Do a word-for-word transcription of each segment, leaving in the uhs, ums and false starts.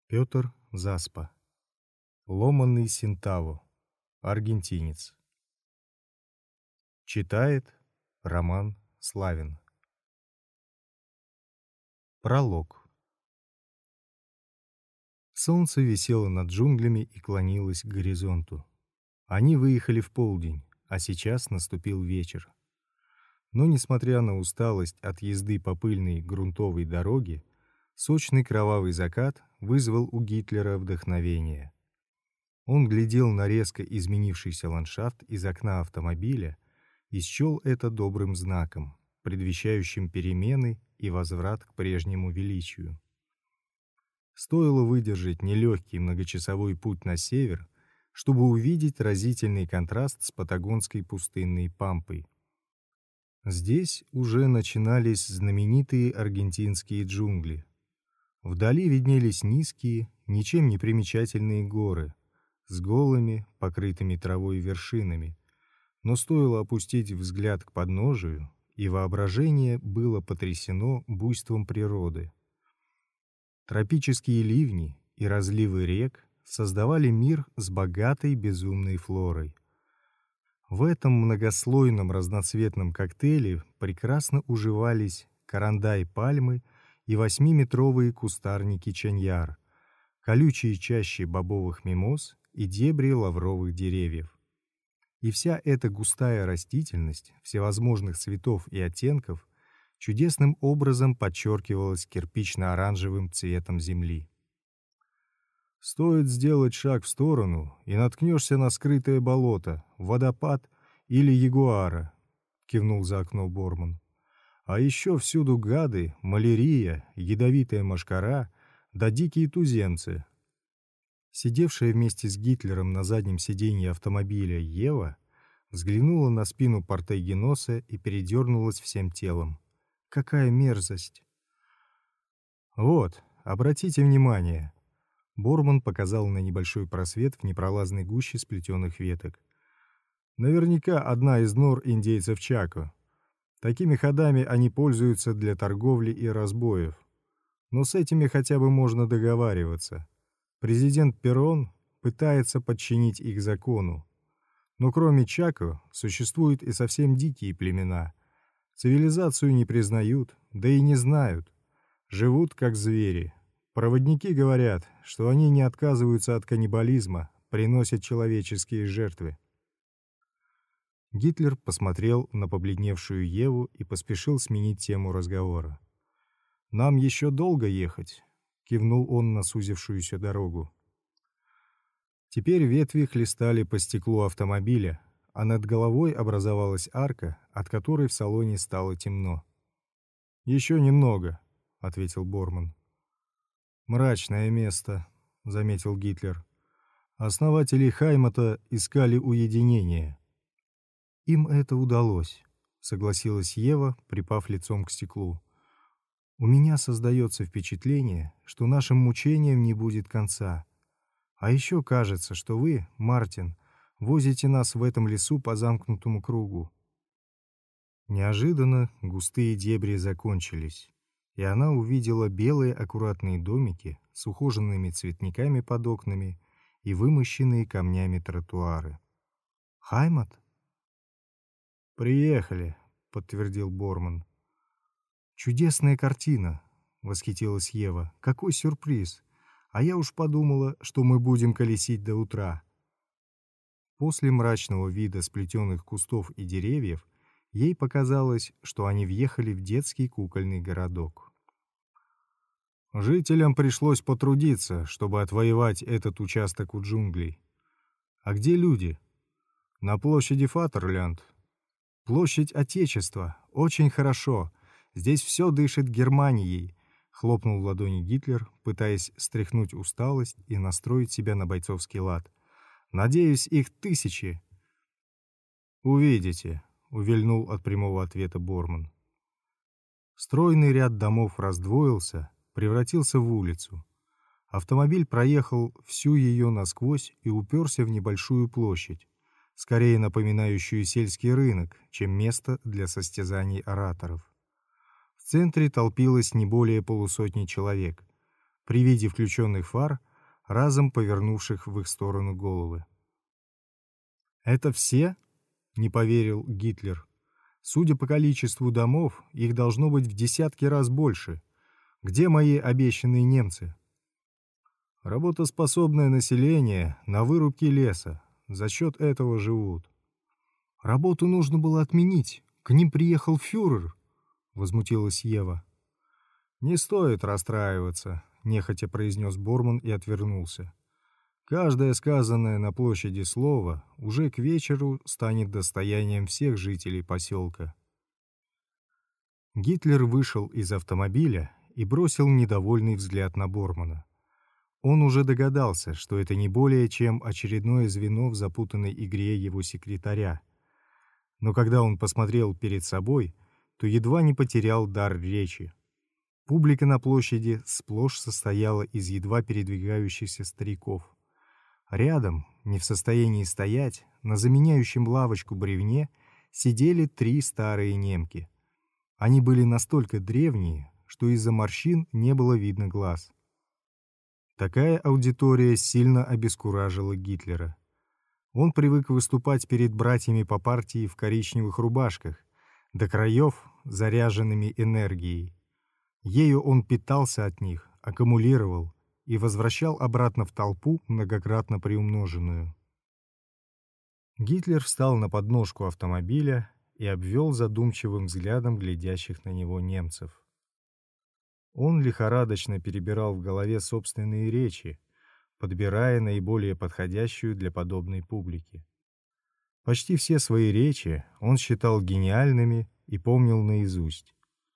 Петр Заспа. Ломанный Синтаво. Аргентинец. Читает Роман Славин. Пролог. Солнце висело над джунглями и клонилось к горизонту. Они выехали в полдень, а сейчас наступил вечер. Но, несмотря на усталость от езды по пыльной грунтовой дороге, сочный кровавый закат вызвал у Гитлера вдохновение. Он глядел на резко изменившийся ландшафт из окна автомобиля и счел это добрым знаком, предвещающим перемены и возврат к прежнему величию. Стоило выдержать нелегкий многочасовой путь на север, чтобы увидеть разительный контраст с патагонской пустынной пампой. Здесь уже начинались знаменитые аргентинские джунгли. Вдали виднелись низкие, ничем не примечательные горы с голыми, покрытыми травой вершинами, но стоило опустить взгляд к подножию, и воображение было потрясено буйством природы. Тропические ливни и разливы рек создавали мир с богатой безумной флорой. В этом многослойном разноцветном коктейле прекрасно уживались карандай-пальмы и восьмиметровые кустарники чаньяр, колючие чащи бобовых мимоз и дебри лавровых деревьев. И вся эта густая растительность всевозможных цветов и оттенков чудесным образом подчеркивалась кирпично-оранжевым цветом земли. Стоит сделать шаг в сторону, и наткнешься на скрытое болото, водопад или ягуара, — кивнул за окно Борман. А еще всюду гады, малярия, ядовитая мошкара да дикие туземцы. Сидевшая вместе с Гитлером на заднем сиденье автомобиля Ева взглянула на спину Портегиноса и передернулась всем телом. Какая мерзость! Вот, обратите внимание. Борман показал на небольшой просвет в непролазной гуще сплетенных веток. Наверняка одна из нор индейцев Чако. Такими ходами они пользуются для торговли и разбоев. Но с этими хотя бы можно договариваться. Президент Перрон пытается подчинить их закону. Но кроме Чако существуют и совсем дикие племена. Цивилизацию не признают, да и не знают. Живут как звери. Проводники говорят, что они не отказываются от каннибализма, приносят человеческие жертвы. Гитлер посмотрел на побледневшую Еву и поспешил сменить тему разговора. «Нам еще долго ехать», — кивнул он на сузившуюся дорогу. Теперь ветви хлестали по стеклу автомобиля, а над головой образовалась арка, от которой в салоне стало темно. «Еще немного», — ответил Борман. «Мрачное место», — заметил Гитлер. «Основатели Хаймата искали уединение». «Им это удалось», — согласилась Ева, припав лицом к стеклу. «У меня создается впечатление, что нашим мучениям не будет конца. А еще кажется, что вы, Мартин, возите нас в этом лесу по замкнутому кругу». Неожиданно густые дебри закончились, и она увидела белые аккуратные домики с ухоженными цветниками под окнами и вымощенные камнями тротуары. «Хаймат?» «Приехали», — подтвердил Борман. «Чудесная картина», — восхитилась Ева. «Какой сюрприз! А я уж подумала, что мы будем колесить до утра». После мрачного вида сплетенных кустов и деревьев ей показалось, что они въехали в детский кукольный городок. Жителям пришлось потрудиться, чтобы отвоевать этот участок у джунглей. А где люди? На площади Фатерлянд. Площадь Отечества. Очень хорошо. Здесь все дышит Германией. Хлопнул в ладони Гитлер, пытаясь стряхнуть усталость и настроить себя на бойцовский лад. Надеюсь, их тысячи. Увидите, увильнул от прямого ответа Борман. Стройный ряд домов раздвоился, превратился в улицу. Автомобиль проехал всю ее насквозь и уперся в небольшую площадь, скорее напоминающую сельский рынок, чем место для состязаний ораторов. В центре толпилось не более полусотни человек. при виде включенных фар, разом повернувших в их сторону головы. «Это все?» — не поверил Гитлер. «Судя по количеству домов, их должно быть в десятки раз больше. Где мои обещанные немцы?» «Работоспособное население на вырубке леса. За счет этого живут». «Работу нужно было отменить. К ним приехал фюрер», — возмутилась Ева. «Не стоит расстраиваться», — нехотя произнес Борман и отвернулся. «Каждое сказанное на площади слово уже к вечеру станет достоянием всех жителей поселка». Гитлер вышел из автомобиля и бросил недовольный взгляд на Бормана. Он уже догадался, что это не более чем очередное звено в запутанной игре его секретаря. Но когда он посмотрел перед собой, то едва не потерял дар речи. Публика на площади сплошь состояла из едва передвигающихся стариков. Рядом, не в состоянии стоять, на заменяющем лавочку бревне сидели три старые немки. Они были настолько древние, что из-за морщин не было видно глаз. Такая аудитория сильно обескуражила Гитлера. Он привык выступать перед братьями по партии в коричневых рубашках, до краев заряженными энергией. Ею он питался от них, аккумулировал и возвращал обратно в толпу, многократно приумноженную. Гитлер встал на подножку автомобиля и обвел задумчивым взглядом глядящих на него немцев. Он лихорадочно перебирал в голове собственные речи, подбирая наиболее подходящую для подобной публики. Почти все свои речи он считал гениальными и помнил наизусть.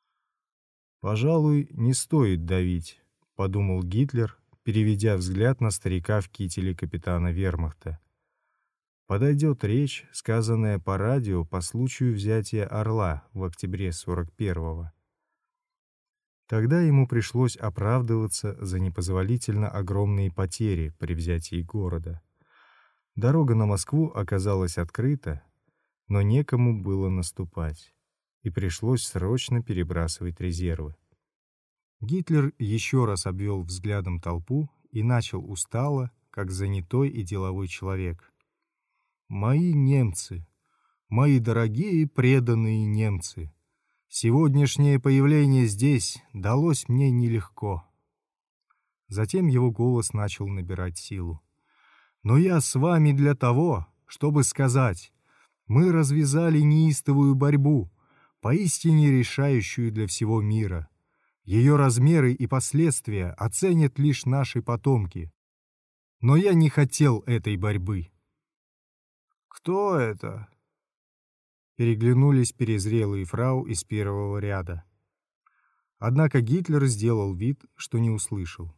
«Пожалуй, не стоит давить», — подумал Гитлер, переведя взгляд на старика в кителе капитана вермахта. «Подойдет речь, сказанная по радио по случаю взятия Орла в октябре сорок первого». Тогда ему пришлось оправдываться за непозволительно огромные потери при взятии города. Дорога на Москву оказалась открыта, но некому было наступать, и пришлось срочно перебрасывать резервы. Гитлер еще раз обвел взглядом толпу и начал устало, как занятой и деловой человек. «Мои немцы, мои дорогие преданные немцы! Сегодняшнее появление здесь далось мне нелегко». Затем его голос начал набирать силу. «Но я с вами для того, чтобы сказать, мы развязали неистовую борьбу, поистине решающую для всего мира. Ее размеры и последствия оценят лишь наши потомки. Но я не хотел этой борьбы». «Кто это?» Переглянулись перезрелые фрау из первого ряда. Однако Гитлер сделал вид, что не услышал.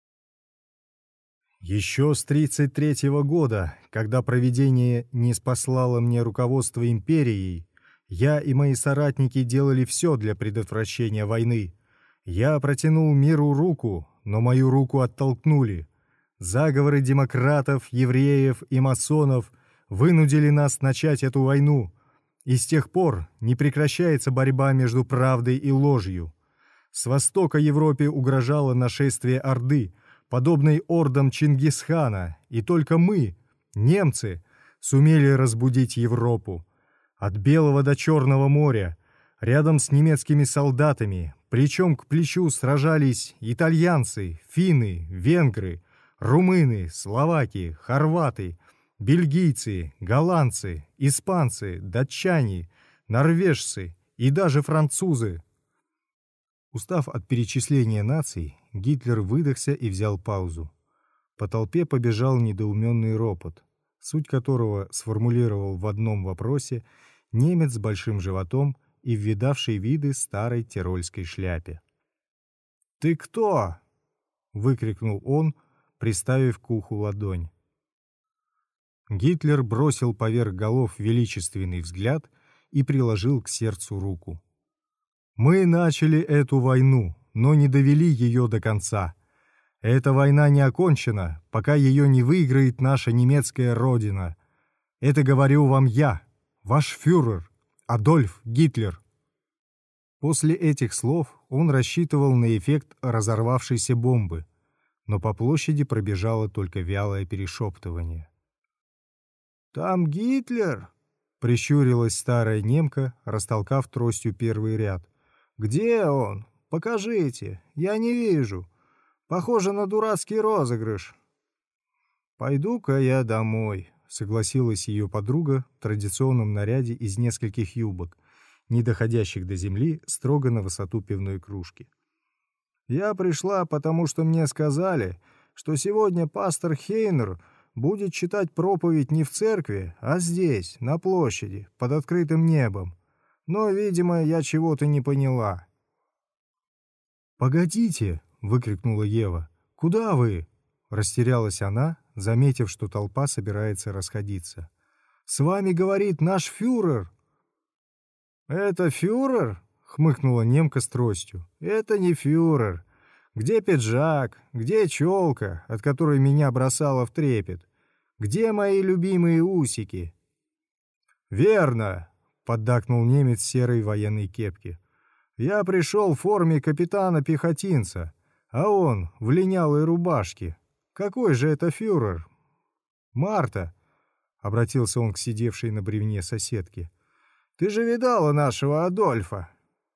«Еще с тридцать третьего года, когда провидение не спаслало мне руководство империей, я и мои соратники делали все для предотвращения войны. Я протянул миру руку, но мою руку оттолкнули. Заговоры демократов, евреев и масонов вынудили нас начать эту войну. И с тех пор не прекращается борьба между правдой и ложью. С востока Европе угрожало нашествие Орды, подобной ордам Чингисхана, и только мы, немцы, сумели разбудить Европу. От Белого до Черного моря, рядом с немецкими солдатами, плечом к плечу сражались итальянцы, финны, венгры, румыны, словаки, хорваты, бельгийцы, голландцы, испанцы, датчане, норвежцы и даже французы. Устав от перечисления наций, Гитлер выдохся и взял паузу. По толпе побежал недоуменный ропот, суть которого сформулировал в одном вопросе немец с большим животом и в видавшей виды старой тирольской шляпе. «Ты кто?» — выкрикнул он, приставив к уху ладонь. Гитлер бросил поверх голов величественный взгляд и приложил к сердцу руку. «Мы начали эту войну, но не довели ее до конца. Эта война не окончена, пока ее не выиграет наша немецкая родина. Это говорю вам я, ваш фюрер, Адольф Гитлер». После этих слов он рассчитывал на эффект разорвавшейся бомбы. но по площади пробежало только вялое перешептывание. «Там Гитлер!» — прищурилась старая немка, растолкав тростью первый ряд. «Где он? Покажите, я не вижу. Похоже на дурацкий розыгрыш». «Пойду-ка я домой», — согласилась ее подруга в традиционном наряде из нескольких юбок, не доходящих до земли, строго на высоту пивной кружки. «Я пришла, потому что мне сказали, что сегодня пастор Хейнер будет читать проповедь не в церкви, а здесь, на площади, под открытым небом. Но, видимо, я чего-то не поняла». «Погодите!» — выкрикнула Ева. «Куда вы?» — растерялась она, заметив, что толпа собирается расходиться. «С вами говорит наш фюрер!» «Это фюрер?» — хмыкнула немка с тростью. «Это не фюрер. Где пиджак? Где челка, от которой меня бросало в трепет? Где мои любимые усики?» «Верно!» — поддакнул немец в серой военной кепке. «Я пришел в форме капитана-пехотинца, а он в линялой рубашке. Какой же это фюрер?» «Марта!» — обратился он к сидевшей на бревне соседке. «Ты же видала нашего Адольфа?»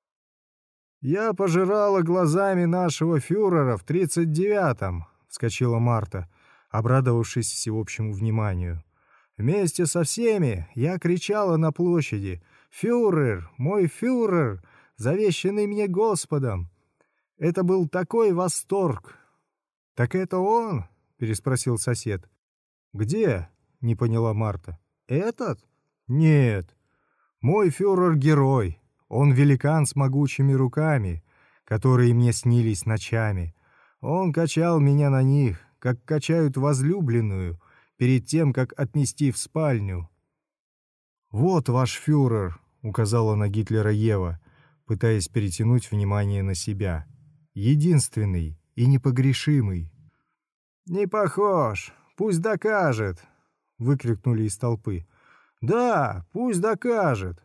«Я пожирала глазами нашего фюрера в тридцать девятом», — вскочила Марта, обрадовавшись всеобщему вниманию. «Вместе со всеми я кричала на площади: «Фюрер! Мой фюрер! Завещанный мне Господом!» Это был такой восторг!» «Так это он?» — переспросил сосед. «Где?» — не поняла Марта. «Этот? Нет. Мой фюрер-герой. Он великан с могучими руками, которые мне снились ночами. Он качал меня на них, как качают возлюбленную, перед тем, как отнести в спальню». «Вот ваш фюрер», — указала на Гитлера Ева, пытаясь перетянуть внимание на себя. «Единственный и непогрешимый». «Не похож. Пусть докажет», — выкрикнули из толпы. «Да, пусть докажет».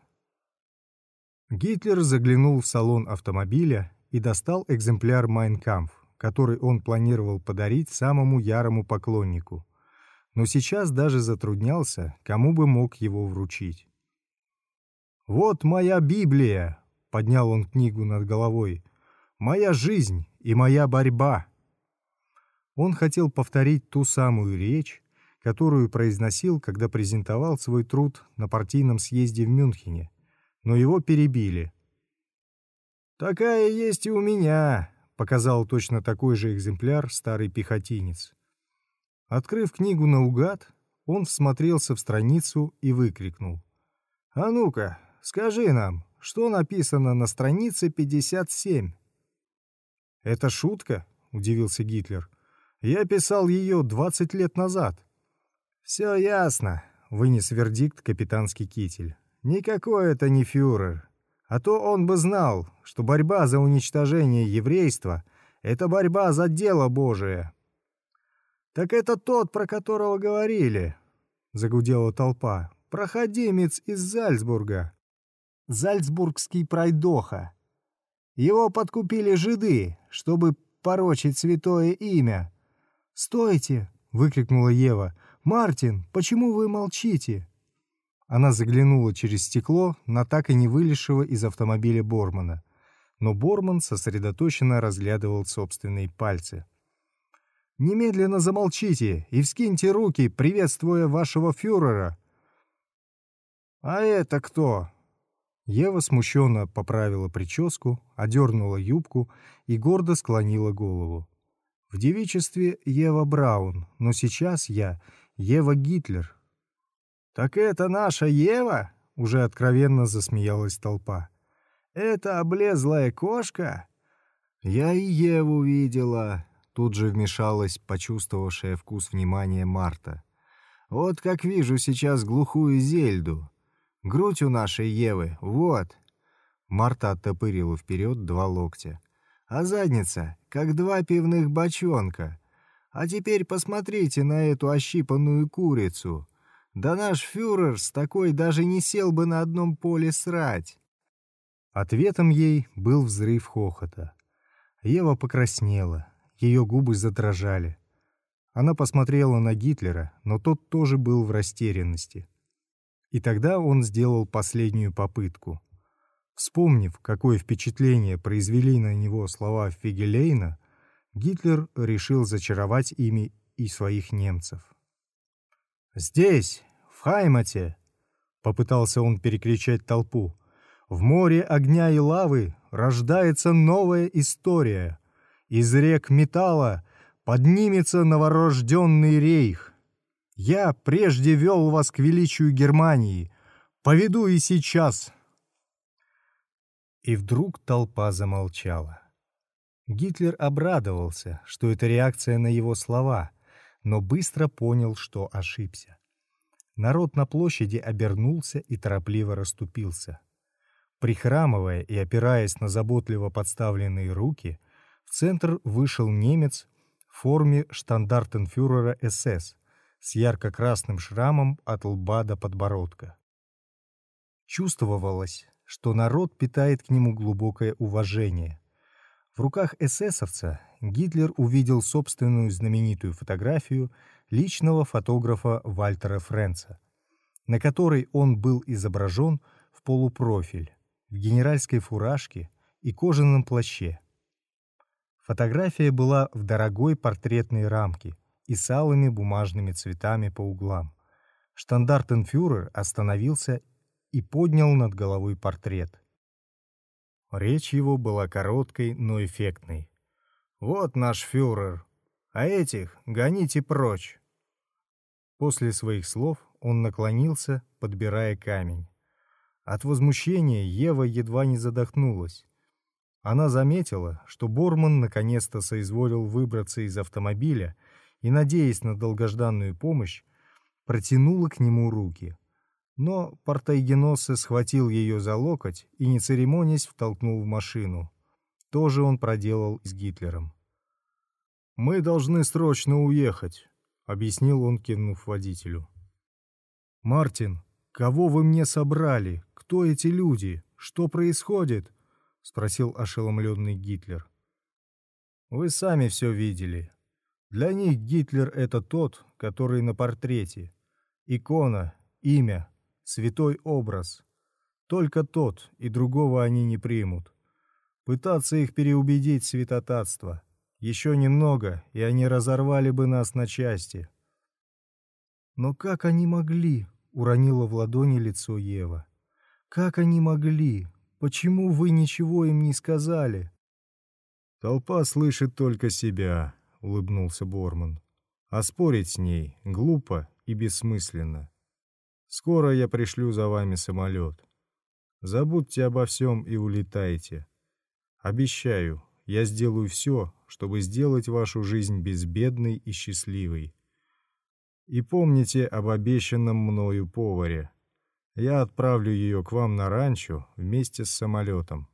Гитлер заглянул в салон автомобиля и достал экземпляр «Майн кампф», который он планировал подарить самому ярому поклоннику, но сейчас даже затруднялся, кому бы мог его вручить. «Вот моя Библия!» — поднял он книгу над головой. «Моя жизнь и моя борьба!» Он хотел повторить ту самую речь, которую произносил, когда презентовал свой труд на партийном съезде в Мюнхене, но его перебили. «Такая есть и у меня», — показал точно такой же экземпляр старый пехотинец. Открыв книгу наугад, он всмотрелся в страницу и выкрикнул: «А ну-ка, скажи нам, что написано на странице пятьдесят семь?» «Это шутка?» — удивился Гитлер. «Я писал ее двадцать лет назад». «Все ясно», — вынес вердикт капитанский китель. «Никакой это не фюрер. А то он бы знал, что борьба за уничтожение еврейства — это борьба за дело Божие». «Так это тот, про которого говорили», — загудела толпа. «Проходимец из Зальцбурга. Зальцбургский пройдоха. Его подкупили жиды, чтобы порочить святое имя». «Стойте!» — выкрикнула Ева. «Мартин, почему вы молчите?» Она заглянула через стекло на так и не вылезшего из автомобиля Бормана, но Борман сосредоточенно разглядывал собственные пальцы. «Немедленно замолчите и вскиньте руки, приветствуя вашего фюрера!» «А это кто?» Ева смущенно поправила прическу, одернула юбку и гордо склонила голову. «В девичестве Ева Браун, но сейчас я Ева Гитлер». «Так это наша Ева?» — уже откровенно засмеялась толпа. «Это облезлая кошка?» «Я и Еву видела», — тут же вмешалась почувствовавшая вкус внимания Марта. «Вот как вижу сейчас глухую Зельду. Грудь у нашей Евы, вот». Марта оттопырила вперед два локтя. «А задница, как два пивных бочонка. А теперь посмотрите на эту ощипанную курицу. Да наш фюрер с такой даже не сел бы на одном поле срать». Ответом ей был взрыв хохота. Ева покраснела. Ее губы задрожали. Она посмотрела на Гитлера, но тот тоже был в растерянности. И тогда он сделал последнюю попытку. Вспомнив, какое впечатление произвели на него слова Фигелейна, Гитлер решил зачаровать ими и своих немцев. «Здесь, в Хаймате!» — попытался он перекричать толпу. «В море огня и лавы рождается новая история. Из рек металла поднимется новорожденный рейх. Я прежде вел вас к величию Германии, поведу и сейчас». И вдруг толпа замолчала. Гитлер обрадовался, что это реакция на его слова, но быстро понял, что ошибся. Народ на площади обернулся и торопливо расступился. Прихрамывая и опираясь на заботливо подставленные руки, в центр вышел немец в форме штандартенфюрера эс эс с ярко-красным шрамом от лба до подбородка. Чувствовалось, что народ питает к нему глубокое уважение. В руках эсэсовца Гитлер увидел собственную знаменитую фотографию личного фотографа Вальтера Френца, на которой он был изображен в полупрофиль, в генеральской фуражке и кожаном плаще. Фотография была в дорогой портретной рамке и с алыми бумажными цветами по углам. Штандартенфюрер остановился и поднял над головой портрет. Речь его была короткой, но эффектной. «Вот наш фюрер, а этих гоните прочь!» После своих слов он наклонился, подбирая камень. От возмущения Ева едва не задохнулась. Она заметила, что Борман наконец-то соизволил выбраться из автомобиля и, надеясь на долгожданную помощь, протянула к нему руки. Но Портайгеноссе схватил ее за локоть и, не церемонясь, втолкнул в машину. То же он проделал и с Гитлером. «Мы должны срочно уехать», — объяснил он, кивнув водителю. «Мартин, кого вы мне собрали? Кто эти люди? Что происходит?» — спросил ошеломленный Гитлер. «Вы сами все видели. Для них Гитлер — это тот, который на портрете. Икона, имя, святой образ. Только тот, и другого они не примут. Пытаться их переубедить — святотатство. Еще немного, и они разорвали бы нас на части». «Но как они могли?» — уронила в ладони лицо Ева. «Как они могли? Почему вы ничего им не сказали?» «Толпа слышит только себя», — улыбнулся Борман. «А спорить с ней глупо и бессмысленно. Скоро я пришлю за вами самолет. Забудьте обо всем и улетайте. Обещаю, я сделаю все, чтобы сделать вашу жизнь безбедной и счастливой. И помните об обещанном мною поваре. Я отправлю ее к вам на ранчо вместе с самолетом.